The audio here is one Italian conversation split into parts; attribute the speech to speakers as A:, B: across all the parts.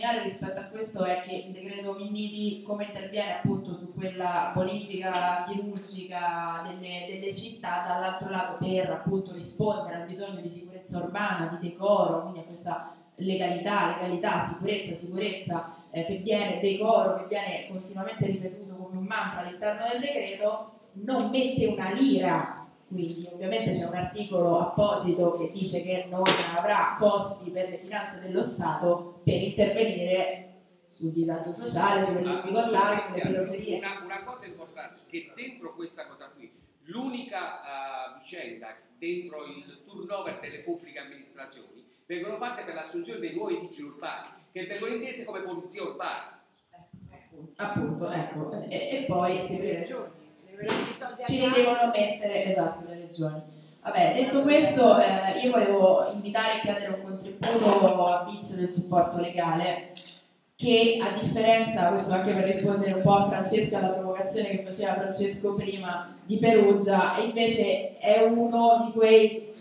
A: rispetto a questo è che il decreto Minniti come interviene appunto su quella bonifica chirurgica delle città, dall'altro lato per appunto rispondere al bisogno di sicurezza urbana, di decoro, quindi a questa legalità, sicurezza che viene, decoro che viene continuamente ripetuto come un mantra all'interno del decreto, non mette una lira. Quindi ovviamente c'è un articolo apposito che dice che non avrà costi per le finanze dello Stato per intervenire sul disagio sociale, sulle difficoltà, sulle periferie.
B: Una cosa importante, che dentro questa cosa qui, l'unica vicenda dentro il turnover delle pubbliche amministrazioni vengono fatte per l'assunzione dei nuovi vigili urbani, che vengono intese come polizia urbana.
A: Appunto, ecco. E poi si prevede. Ci li devono mettere, esatto, le regioni. Vabbè, detto questo, io volevo invitare e chiedere un contributo a vizio del supporto legale, che a differenza, questo anche per rispondere un po' a Francesco, alla provocazione che faceva Francesco prima di Perugia, e invece è uno di quei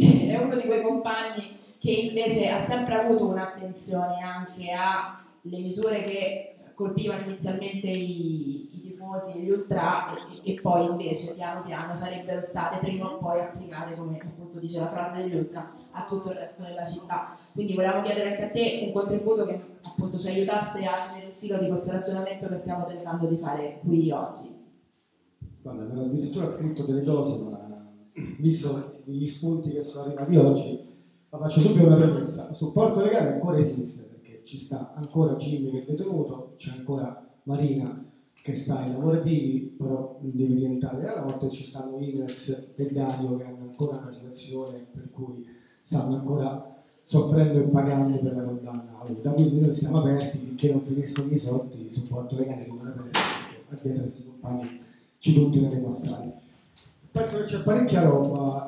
A: compagni che invece ha sempre avuto un'attenzione anche alle misure che colpivano inizialmente i tifosi e gli ultra e poi invece piano piano sarebbero state prima o poi applicate, come appunto dice la frase degli ultra, a tutto il resto della città. Quindi volevamo chiedere anche a te un contributo che appunto ci aiutasse a tenere il filo di questo ragionamento che stiamo tentando di fare qui oggi.
C: Guarda, mi hanno addirittura scritto delle cose, ma visto gli spunti che sono arrivati oggi, ma faccio subito una premessa: il supporto legale ancora esiste, perché ci sta ancora Jimmy che è detenuto, c'è ancora Marina che sta ai lavorativi, però deve rientrare la notte, ci stanno Ines e Dario che hanno ancora una situazione per cui stanno ancora soffrendo e pagando per la condanna avuta. Quindi noi stiamo aperti finché non finiscono i soldi, il supporto legale rimane aperto, perché a dietro questi compagni ci continueremo a stare. Penso che c'è parecchia roba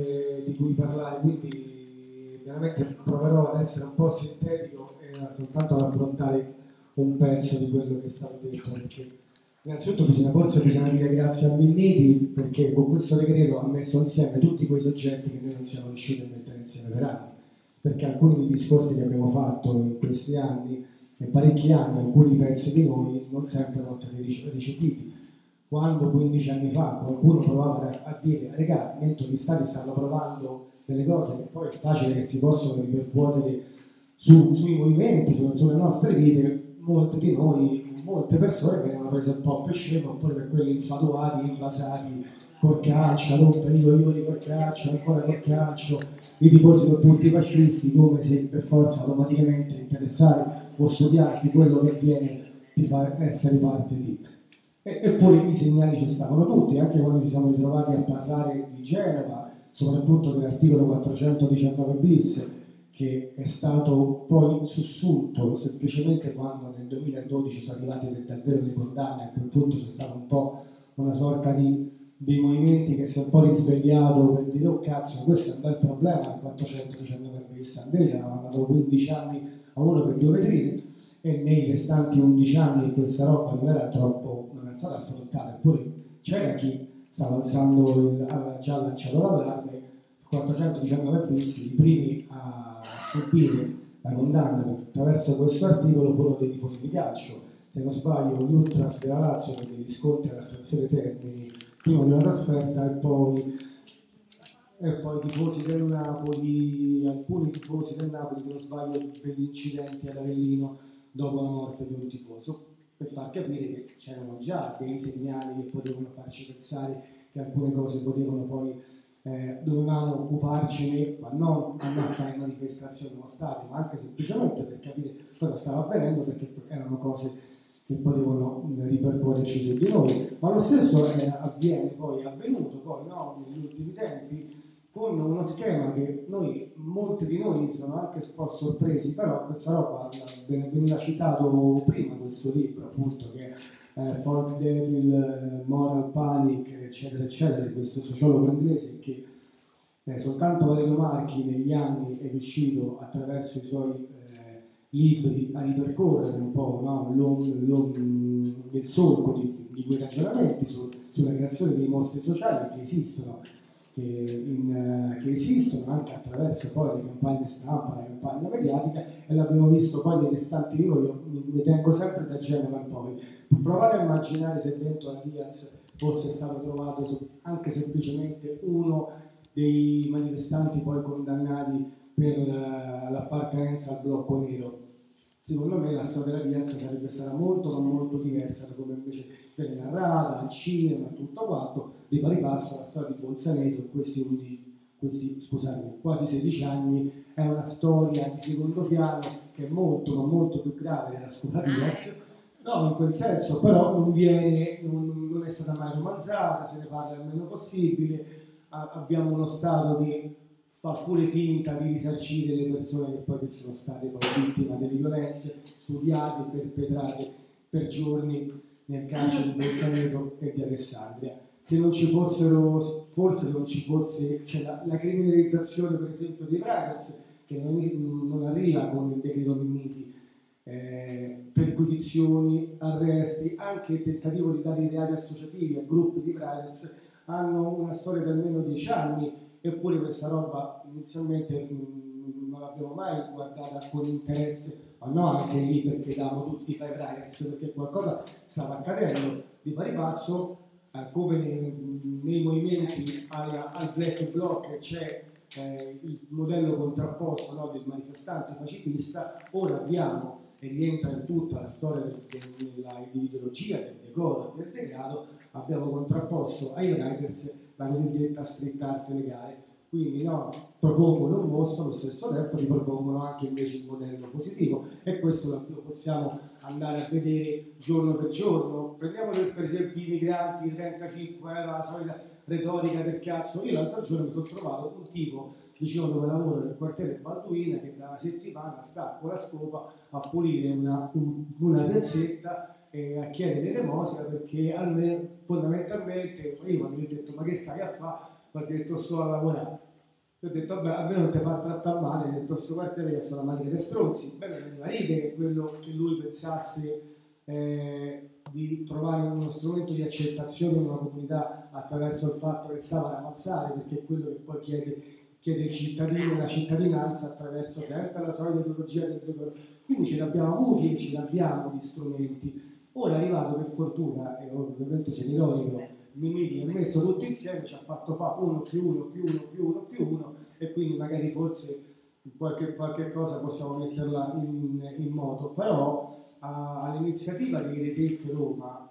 C: di cui parlare, quindi veramente proverò ad essere un po' sintetico e soltanto ad affrontare un pezzo di quello che è stato detto, perché innanzitutto bisogna dire grazie a Minniti, perché con questo decreto ha messo insieme tutti quei soggetti che noi non siamo riusciti a mettere insieme per anni, perché alcuni dei discorsi che abbiamo fatto in questi anni, in parecchi anni, alcuni pezzi di noi non sempre sono stati ricevuti. Quando 15 anni fa qualcuno provava a dire regà, mentre gli stati stanno provando delle cose che poi è facile che si possono ripercuotere sui movimenti, sulle nostre vite, molte di noi, molte persone venivano prese un po' per scemo, oppure per quelli infatuati, invasati col calcio, rompere i coglioni col calcio, ancora col calcio, i tifosi sono tutti fascisti, come se per forza automaticamente interessare o studiare di quello che avviene ti fa essere parte di. Eppure i segnali ci stavano tutti, anche quando ci siamo ritrovati a parlare di Genova, soprattutto dell'articolo 419 bis, che è stato poi sussulto semplicemente quando nel 2012 sono arrivate davvero le condanne. A quel punto c'è stato un po' una sorta di movimenti che si è un po' risvegliato per dire oh cazzo, questo è un bel problema il 419 bis, invece avevamo dato 15 anni a uno per 2 vetrine e nei restanti 11 anni questa roba non era stata affrontata, eppure c'era chi stava aveva già lanciato l'allarme. Il 419 bis, i primi a subire la condanna attraverso questo articolo furono dei tifosi di calcio. Se non sbaglio, gli Ultras della Lazio con degli scontri alla stazione Termini prima di una trasferta e poi i tifosi del Napoli, alcuni tifosi del Napoli, se non sbaglio, per gli incidenti ad Avellino dopo la morte di un tifoso, per far capire che c'erano già dei segnali che potevano farci pensare che alcune cose potevano poi dovevamo occuparci, ma non a fare manifestazioni o state, ma anche semplicemente per capire cosa stava avvenendo, perché erano cose che potevano ripercuoterci su di noi. Ma lo stesso avviene poi, è avvenuto poi negli ultimi tempi con uno schema che molti di noi sono anche un po' sorpresi, però questa roba veniva citato prima, questo libro appunto che è Folk Devil, Moral Panic, eccetera eccetera, di questo sociologo inglese che soltanto Valerio Marchi negli anni è riuscito attraverso i suoi libri a ripercorrere un po' il solco di quei ragionamenti sulla creazione dei mostri sociali che esistono che esistono anche attraverso poi le campagne stampa, la campagna mediatica, e l'abbiamo visto poi nei restanti io mi tengo sempre da Genova in poi. Provate a immaginare se dentro la Diaz fosse stato trovato anche semplicemente uno dei manifestanti poi condannati per l'appartenenza al blocco nero. Secondo me la storia della Diaz sarebbe stata molto ma molto diversa da come invece viene narrata al cinema e tutto quanto. Di pari passo la storia di Bolzaneto in questi scusate, quasi 16 anni è una storia di secondo piano che è molto ma molto più grave della scuola Diaz. No, in quel senso, però non è stata mai romanzata, se ne parla il meno possibile. Abbiamo uno Stato che fa pure finta di risarcire le persone che sono state poi vittime delle violenze studiate e perpetrate per giorni nel carcere di Bolzaneto e di Alessandria. Se non ci fossero, forse se non ci fosse, cioè la criminalizzazione per esempio dei Riders, che non arriva con il decreto Minniti, perquisizioni, arresti, anche il tentativo di dare i reati associativi a gruppi di Riders, hanno una storia di almeno 10 anni, eppure questa roba inizialmente non l'abbiamo mai guardata con interesse, ma no anche lì perché davamo tutti i Five Riders, perché qualcosa stava accadendo di pari passo, come nei movimenti al Black Bloc c'è il modello contrapposto, no, del manifestante pacifista. Ora abbiamo, e rientra in tutta la storia dell'ideologia, del decoro e del degrado, abbiamo contrapposto ai Riders la cosiddetta street art legale. Quindi no, propongono un mostro, allo stesso tempo ti propongono anche invece il modello positivo, e questo lo possiamo andare a vedere giorno per giorno. Prendiamo per esempio i migranti, 35 euro, la solita retorica del cazzo. Io l'altro giorno mi sono trovato un tipo vicino dove lavoro nel quartiere Balduina che da una settimana sta con la scopa a pulire una piazzetta e a chiedere elemosina, perché almeno fondamentalmente io quando gli ho detto ma che stai a fare, mi ha detto sto a lavorare. Ho detto vabbè, a me non ti fa trattare male, ho detto questo quartiere che sono la madre dei stronzi. Beh, mi veniva ridere che quello che lui pensasse di trovare uno strumento di accettazione in una comunità attraverso il fatto che stava ad ammazzare, perché è quello che poi chiede il cittadino e la cittadinanza attraverso sempre la solita ideologia del decoro. Quindi ce l'abbiamo avuti e ce l'abbiamo di strumenti. Ora è arrivato, per fortuna, e ovviamente sono ironico, Minniti ha messo tutti insieme, ci ha fatto fare 1 più 1 più 1 più 1 più 1, e quindi magari forse qualche cosa possiamo metterla in moto. Però all'iniziativa di Retake Roma,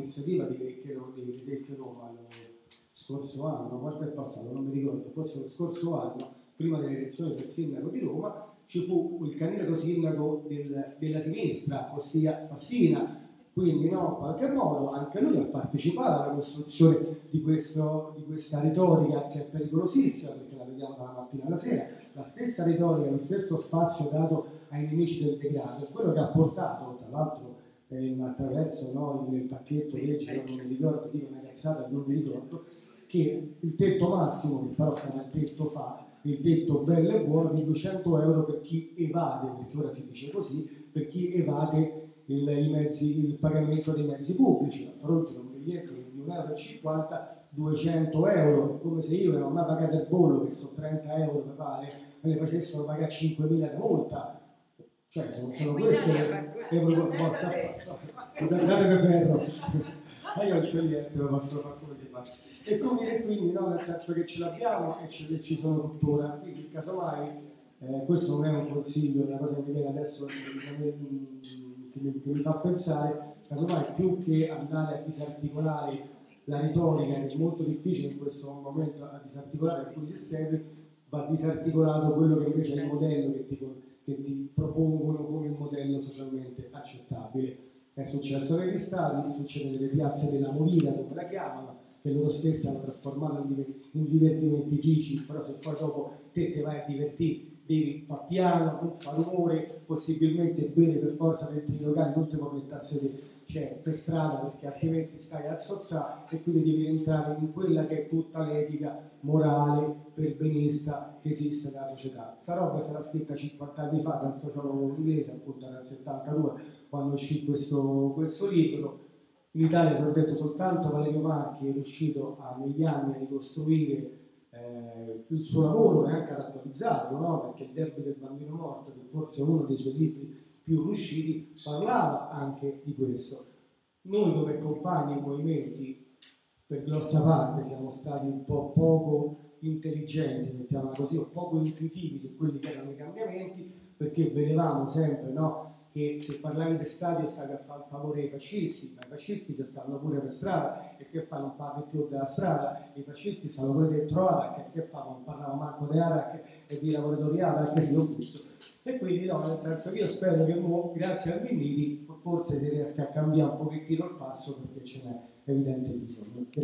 C: lo scorso anno, quanto è passato, non mi ricordo, forse lo scorso anno, prima delle elezioni del sindaco di Roma, ci fu il candidato sindaco della sinistra, ossia Fassina. Quindi no, in qualche modo anche lui ha partecipato alla costruzione di questa retorica che è pericolosissima, perché la vediamo dalla mattina alla sera. La stessa retorica, lo stesso spazio dato ai nemici del degrado è quello che ha portato, tra l'altro attraverso il pacchetto legge, non mi ricordo, dico una cazzata, non mi ricordo, che il tetto massimo, che però sarà il tetto bello e buono, di 200 euro per chi evade, perché ora si dice così, per chi evade il pagamento dei mezzi pubblici, a fronte di un biglietto di 1,50 euro, 200 euro, è come se io non ho mai pagato il bollo, che sono 30 euro mi pare, me ne facessero pagare 5.000 di multa. Cioè sono queste che voi possa guardate per ferro. Io ho il scegliente, lo posso fare come ti pare. E quindi no, nel senso che ce l'abbiamo e ci sono tuttora. Quindi casomai questo non è un consiglio, è una cosa che mi viene adesso che mi fa pensare, casomai più che andare a disarticolare la retorica, che è molto difficile in questo momento a disarticolare alcuni sistemi, va disarticolato quello che invece è il modello che ti propongono come il modello socialmente accettabile. È successo negli stadi, succede nelle piazze della movida, come la chiamano, che loro stessi hanno trasformato in divertimentifici, però se poi dopo te vai a divertire devi fare piano, non fare rumore, possibilmente bere per forza dentro i locali, non ti puoi mettere a sedere per strada, perché altrimenti stai a zozzare, e quindi devi entrare in quella che è tutta l'etica morale perbenista che esiste nella società. Sta roba sarà scritta 50 anni fa dal sociologo inglese, appunto nel 72, quando uscì questo libro. In Italia, te l'ho detto, soltanto Valerio Marchi è riuscito negli anni a ricostruire il suo lavoro e anche ad attualizzarlo, no? Perché Il debito del bambino morto, che forse è uno dei suoi libri più riusciti, parlava anche di questo. Noi come compagni e movimenti, per grossa parte, siamo stati un po' poco intelligenti, mettiamola così, o poco intuitivi su quelli che erano i cambiamenti, perché vedevamo sempre, no, che se parlavi di stadio stavi a fare il favore ai fascisti, ma i fascisti che stanno pure per strada e che fanno, non parli più della strada, i fascisti stanno pure dentro Arac, che fanno, non parlavo manco di Arac e di lavoratori Arac, che si l'ho visto. E quindi no, nel senso che io spero che grazie a Vigniti forse si riesca a cambiare un pochettino il passo, perché ce n'è evidente bisogno.